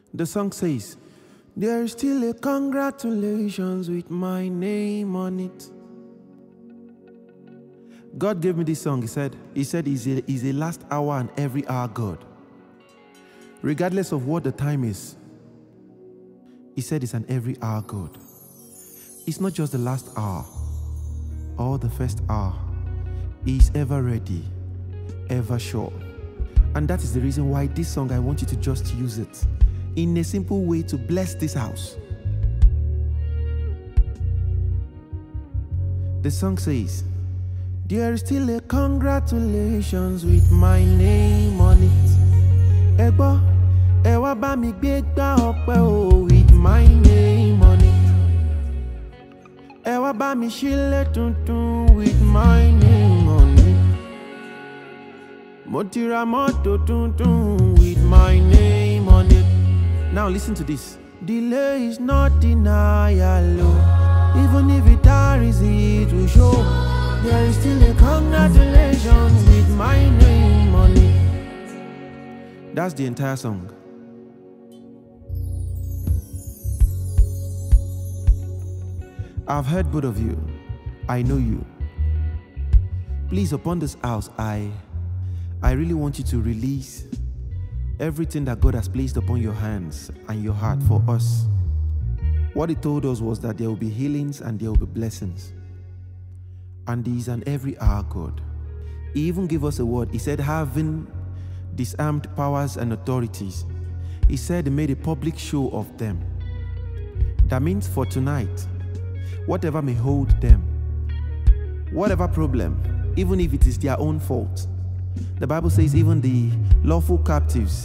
The song says, there is still a congratulations with my name on it. God gave me this song. He said he's a last hour and every hour God. Regardless of what the time is, he said it's an every hour God. It's not just the last hour or the first hour. He's ever ready, ever sure. And that is the reason why this song, I want you to just use it in a simple way to bless this house. The song says, there is still a congratulations with my name on it. Ebo, ewa ba mi gbegba ope o with my name on it. Ewa ba mi shile tuntun with my name on it. Motira moto tuntun with my name on it. Now listen to this. Delay is not denial. Even if it tarries, it will show. There is still a congratulations with my name on it. That's the entire song. I've heard both of you. I know you. Please, upon this house, I really want you to release everything that God has placed upon your hands and your heart for us. What he told us was that there will be healings and there will be blessings. And he is an every hour God. He even gave us a word. He said, having disarmed powers and authorities, he said he made a public show of them. That means for tonight, whatever may hold them, whatever problem, even if it is their own fault, the Bible says even the lawful captives.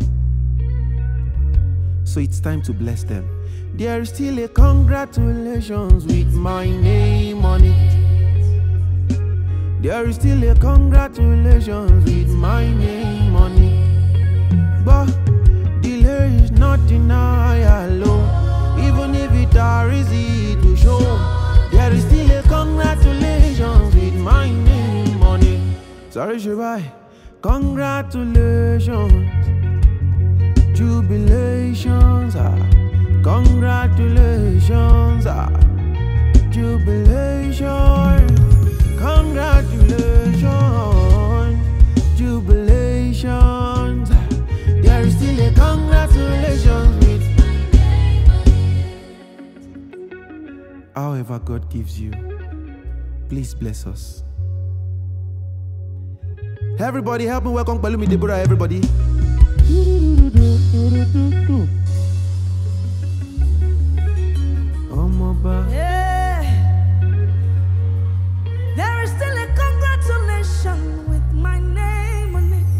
So it's time to bless them. There is still a congratulations with my name on it. There is still a congratulations with my name on it. But delay is not denial. Even if it tarries, it will show. There is still a congratulations with my name on it. Sorry, Shibai. Congratulations, jubilations, congratulations, jubilation. Congratulations, jubilations. There is still a congratulations with. However God gives you, please bless us. Everybody help me welcome Balumi Deborah, everybody. Yeah. There is still a congratulation with my name on it.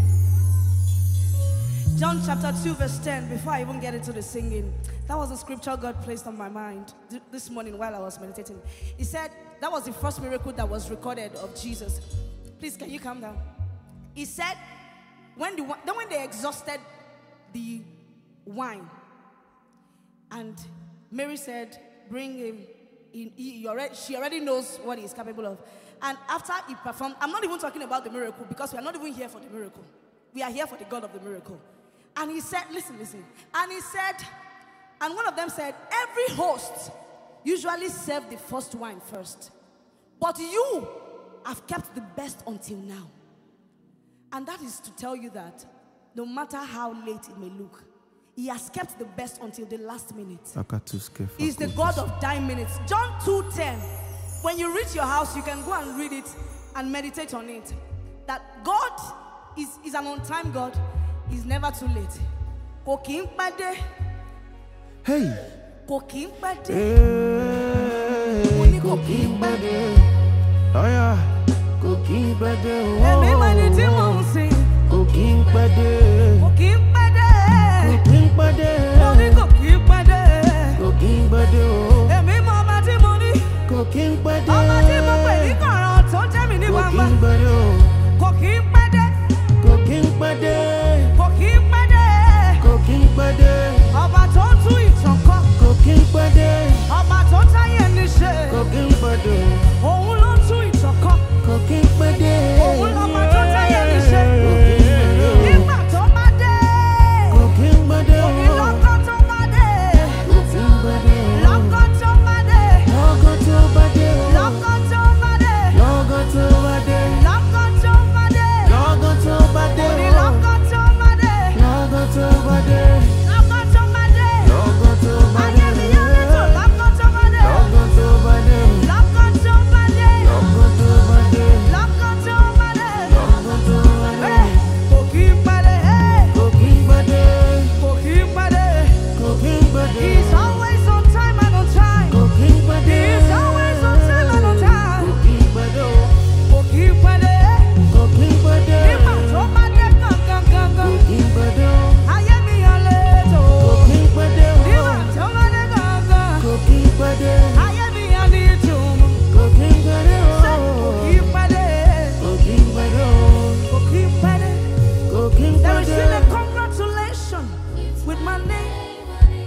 John chapter 2 verse 10, before I even get into the singing, that was the scripture God placed on my mind this morning while I was meditating. He said that was the first miracle that was recorded of Jesus. Please, can you calm down? He said when they exhausted the wine, and Mary said, bring him in. She already knows what he's capable of. And after he performed, I'm not even talking about the miracle, because we are not even here for the miracle. We are here for the God of the miracle. And he said, listen. And he said, and one of them said, every host usually serve the first wine first, but you have kept the best until now. And that is to tell you that no matter how late it may look, he has kept the best until the last minute. He's the God of dying minutes. John 2:10. When you reach your house, you can go and read it and meditate on it. That God is an on-time God. He's never too late. Hey. Oh yeah. Cooking better. Everybody do want to sing. Cooking better. Cooking better. Cooking better. Cooking better. Cooking better. Every mama do money. Cooking better. Mama do money. Don't tell me the mama. Cooking better. Cooking better. Cooking better. Cooking better. Cooking better. Ọba tó tú ìtàn kọ. Cooking better. Ọba tó táyé níṣe. Cooking better. Òun ló tú ìtàn kọ. Cooking better. Òun lọ́ba tó táyé níṣe. Nígbà tó bá dé. my name.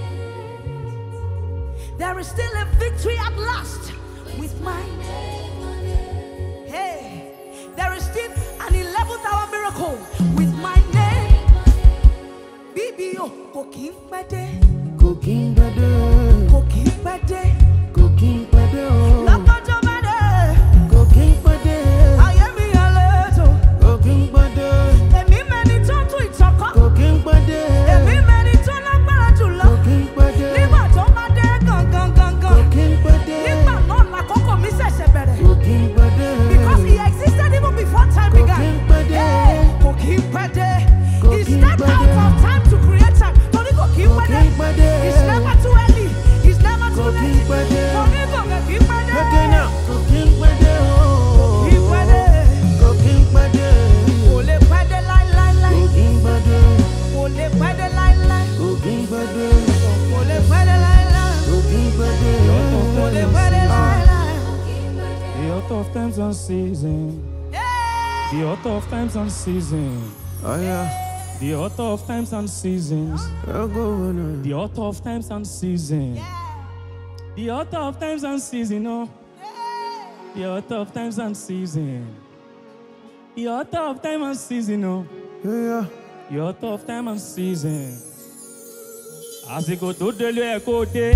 There is still a victory at last with my name. Hey, there is still an 11th hour miracle with my name. BBO, cooking pade, Cooking better, cooking pade, cooking better, Lakajo pade, cooking better, I am me a little. cooking better, Emi many turn to it talk. cooking better, Emi many turn up barajula. cooking better, Nígbà tó bá dé gangan. cooking better, Nígbà náà l'àkókò mi ṣẹ̀ṣẹ̀ bẹ̀rẹ̀. cooking better, Because he existed even before time began. Cooking pede. Hey, cooking pede. He Cooking stepped out pede. of time to create time. Tony cooking pede. Cooking pede. It's never too early. It's never too Cooking late. pede. Tony cooking pede. okay now, cooking better, Cooking pede. cooking better, Kò lè pede láíláí. cooking better, Kò lè pede láíláí. cooking better, Kò lè pede láíláí. cooking better, Kò lè pede láíláí. The author of times and season. Hey! The author of times and seasons. oh yeah, The author of times and seasons. I'll go on. The author of times and seasons. Yeah. The author of times and seasons. Oh. The author of times and seasons. The author of time and season. Oh. Yeah, The author of time and season. Àsìkò tó délé ẹ̀ kó dé.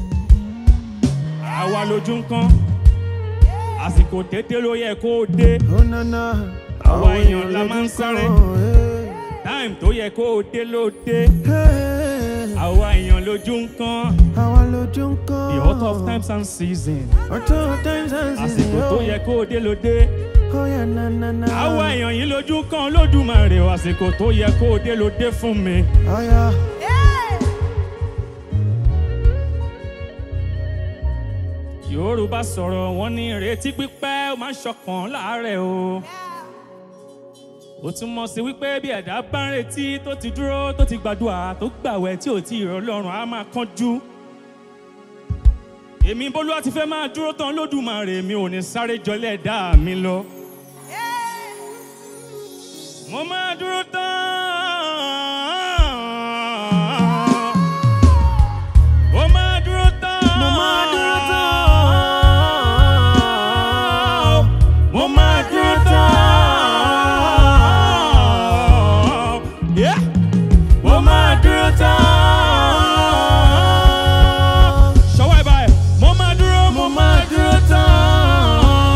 Àwa lójú nǹkan. Àsìkò dédé ló yẹ kó dé. oh na na, Àwa èèyàn la máa ń sáré. hey, Time tó yẹ kó dé ló dé. hey, Àwa èèyàn lójú nǹkan. àwa lójú nǹkan. The author of times and seasons. Author of times and Àsìkò seasons, tó yẹ kó dé ló dé. oh yeah, na na na, Àwa èèyàn yìí lójú kan Olódùmarè. Àsìkò tó yẹ kó dé ló dé fún mi. oh yeah, Hey! Yorùbá sọ̀rọ̀ wọn ní ìrètí pípẹ́ ó máa ń ṣọkàn láàárẹ̀ o. Ó túmọ̀ sí wípé bí ẹ̀dá bá ń retí tó ti dúró tó ti gbàdúrà tó gbàwẹ̀ tí ò tí ì rọ̀ Ọlọ́run á máa kánjú. Èmi bólúwa ti fẹ́ máa dúró tán Olódùmarè mi ò ní sáré jọlẹ̀ ẹ̀dá mi lọ. Mo máa dúró tán. Mo máa dúró tán. mo máa dúró tán. Mo máa dúró tán. Yeah. Mo máa dúró tán. Ṣọwọ́ ẹ̀ báyìí. Mo máa dúró. Mo máa dúró tán.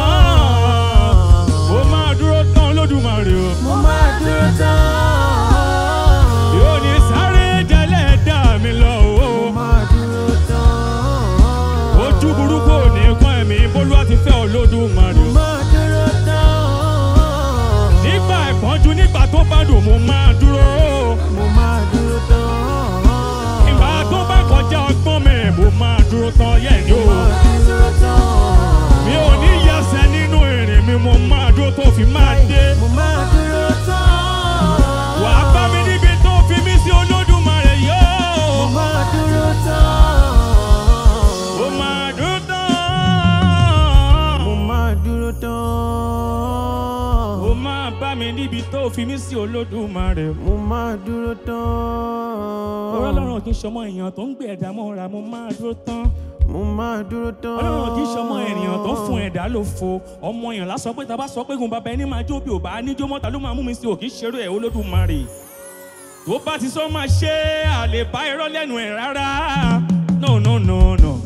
Mo máa dúró tán Olódùmarè o. Mo máa dúró tán. Yóò ní sáré jẹ́lẹ̀ dá mi lọ o. Mo máa dúró tán. Ojú burúkú ò ní kán ẹ̀mí bólúwa ti fẹ́ Olódùmarè Mo o. máa dúró tán. Nígbà ìpọ́njú nígbà tó bá dùn mo máa dúró. Mo máa dúró tán. Ìgbà tó bá kọjá ọgbọ́n mi mo máa dúró tán yẹ̀ ni o. Mo máa dúró tán. Mi ò ní yẹsẹ̀ nínú ìrìn mi mo máa dúró tó fi máa dé. Mo máa dúró tán. Wà á bá mi níbi tó fi mí sí Olódùmarè yóò. Mo máa dúró tán. Mo máa dúró tán. Mo máa dúró tán. Mo máa bá mi níbi tó fi mí sí Olódùmarè. Mo máa dúró tán. Ọlọ́run kì í ṣọmọ èèyàn tó ń gbé ẹ̀dá mọ́ra mo máa dúró tán. Mo máa dúró tán. Ọlọ́run kì í ṣọmọ ènìyàn tó ń fún ẹ̀dá lófo. Ọmọ èèyàn lásán pé tá a bá sọ pé gun bàbá ẹni máa jó bí ò bá níjó mọ́ta ló máa mú mi sí òkì ṣeré ẹ̀ Olódùmarè. Tó bá ti sọ máa ṣe àlè bá irọ́ lẹ́nu ẹ̀ rárá. No no no no.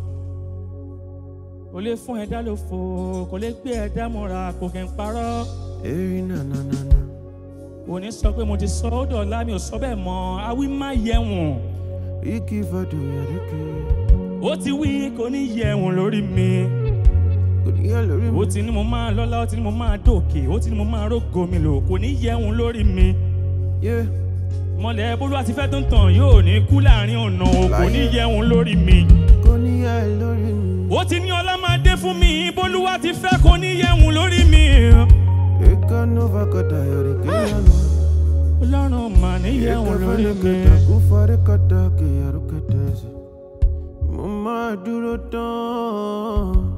Kò lè fún ẹ̀dá lófo, kò lè gbé ẹ̀dá mọ́ra, kò kẹ́ ń parọ́. Eri na na na na. Kò ní sọ pé mo ti sọ ó dọ̀la mi ò sọ bẹ́ẹ̀ mọ́, awí má yẹ wọ̀n. Iki fadu yarike. Ó ti wí kò ní yẹ wọ̀n lórí mi. Kò ní yẹ lórí mi. Ó ti ní mo máa lọ́lá, ó ti ní mo máa dòkè, ó ti ní mo máa rógo mi lò, kò ní yẹ wọ̀n lórí mi. Yeah. Mọ̀lẹ́ bólúwa ti fẹ́ tó ń tàn yóò ní kú láàrin ọ̀nà o, kò ní yẹ wọ̀n lórí mi. Kò ní yẹ lórí mi. Ó ti ní ọlá máa dé fún mi, bólúwa ti fẹ́ kò ní yẹ wọ̀n lórí mi. Eka nova kata yarike yanu. Ọlọ́run mà ní yẹ wọ̀n lórí mi. Kufare kata ke yarukatezi. Mo máa dúró tán.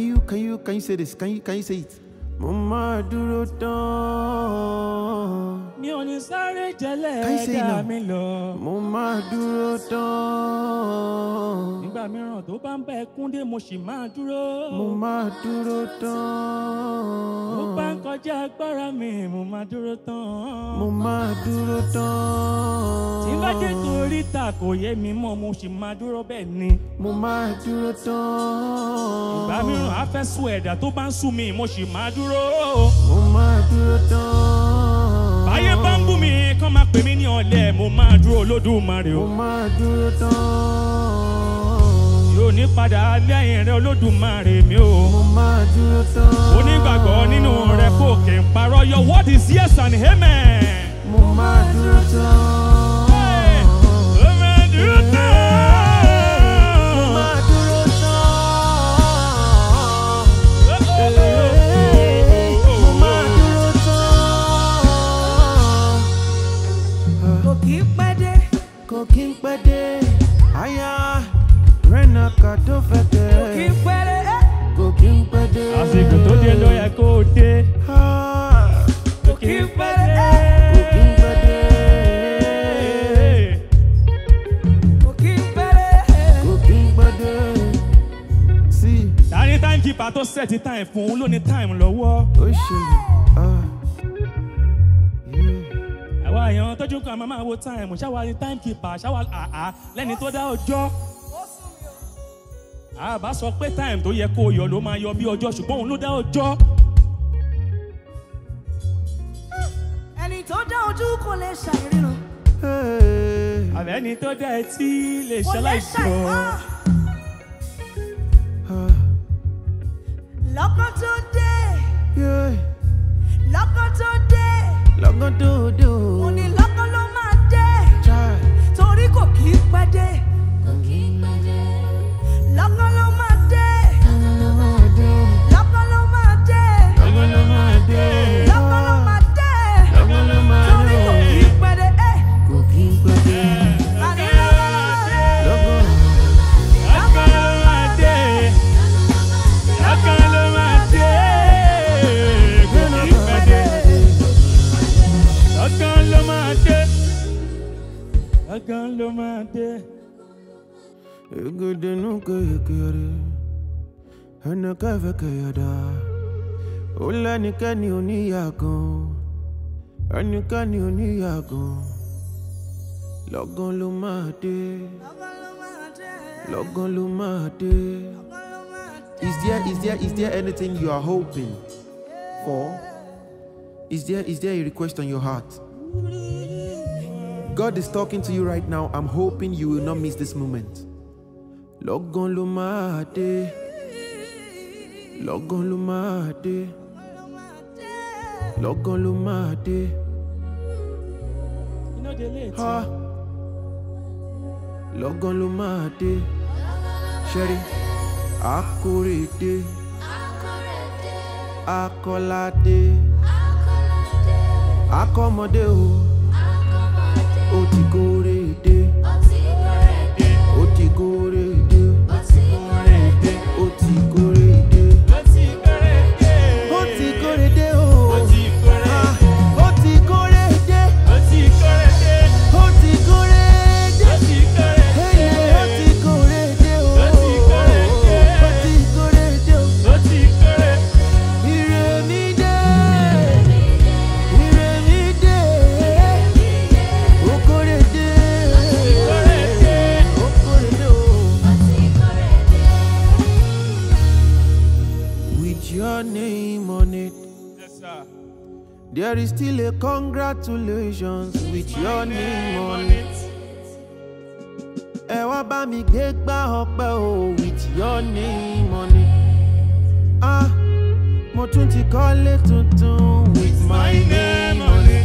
Can you say this? Can you say it? Mo máa dúró tán. mi ò ní sáré jẹ́lẹ̀ Can you say it ẹ̀dá now? mi lọ. Mo máa dúró tán. Nígbà mìíràn tó bá ń bá ẹkún dé mo sì máa dúró. Mo máa dúró Mo bá ń tán. kọjá agbára mi mo máa dúró tán. Mo máa dúró Tí bá dé tán. koríta kò yé mi mọ́ mo sì máa dúró bẹ́ẹ̀ ni. Mo máa dúró tán. Ìgbà mìíràn á fẹ́ sùn ẹ̀dá tó bá ń sùn mi mo sì máa dúró. Mo máa dúró tán. Báyé bá ń bú mi kán máa pè mí ní ọ̀lẹ mo máa dúró Olódùmarè Mo o. máa dúró tán. Yóò ní padà lẹ́yìn rẹ Olódùmarè mi o. Mo máa dúró tán. Onígbàgbọ́ nínú rẹ kò kè ń parọ́. Your word is yes and amen. Mo máa dúró tán. Mo máa dúró tán. Mo máa dúró tán. Mo máa dúró tán. Kò kí pẹ́ dé. Kò kí ń pẹ́ dé. Aya rẹ́nà ká tó fẹ́ tẹ̀. Kò kí pẹ́ dé. Kò kí ń pẹ́ dé. Àsìkò tó dé ló yẹ kó o dé. Ah, Kò kí ń pẹ́ dé. Kò kí ń pẹ́ dé. Kò kí pẹ́ dé. Kò kí ń pẹ́ dé. See, Tani timekeeper tó set time fún òun ló ní time lọ́wọ́. ó ṣẹlẹ̀. Ah, yeah. Àwa èèyàn tọ́jú kan máa wo time ṣáwa ní timekeeper ṣáwa lẹ́ni tó dá ọjọ́. Àbá sọ pé time tó yẹ kó o yọ ló máa yọ bí ọjọ́ ṣùgbọ́n òun ló dá ọjọ́. Ẹni tó dá ojú kò lè ṣàìríran. Hey. Àbẹ́ni tó dá etí lè Kò lè ṣaláìsọ. ṣàìmọ́. Ah, Lọ́kàn tó dé. yeah. Lọ́kàn tó dé. Lọ́gán tó dé o. Mo ní lọ́kàn ló máa dé. Child. Torí kò kí pẹ́ dé. Lọ́kàn ló máa dé. Lọ́kàn ló máa dé. Lọ́gán ló máa dé. Lọ́kàn ló máa dé. Lọ́gán ló máa Torí dé. kò kí pẹ́ dé. Kò kí ń pẹ́ dé. Àní lọ́kàn ló máa dé. Lọ́gán. Lọ́kàn ló máa dé. Lọ́kàn ló máa dé. Kò ní pẹ́ dé. Lọ́kàn ló máa dé. Lọ́kàn ló máa dé. Egede nu kekere. Ẹnì kẹfẹ́ kẹyọ̀dá. Ó lẹ́nikẹ́ni oníyàgàn. Ẹnikẹ́ni oníyàgàn. Lọ́gán ló máa dé. Lọ́kàn ló máa dé. Lọ́gán ló máa dé. Lọ́kàn ló máa dé. Is there anything you are hoping for? Is there a request on your heart? God is talking to you right now. I'm hoping you will not miss this moment. Lọ́gán ló máa dé. Lọ́gán ló máa dé. Lọ́gán ló máa dé. You know they late. Ha. Lọ́gán ló máa dé. Ṣẹ́rí, Akóredé. Akọ́ládé. Akọ́mọdé o. Ó ti kóredé. Ó ti kóredé. Ó ti kóredé. Ó ti kóredé o. Ah, ó ti kóredé. Ó ti kóredé. Hey, ó ti kóredé o. Ó ti kóredé o. Ire mi dé. Ire mi dé. Ó kóredé. Ó kóredé o. With your name on it, Yes, sir. there is still a congratulations with your name on it. Ẹ wá bá mi gbé gbá ọpẹ́ o with your name on it. Ah, mo tún ti kọ́lé tuntun with my name on it.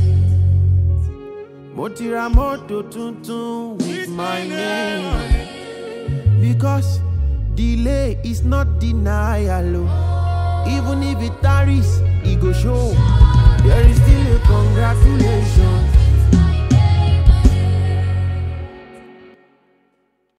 Mo ti ra mọ́tò tuntun with my name on it. Because delay is not denial. Oh. Even if it tarries, it go show. There is still a congratulations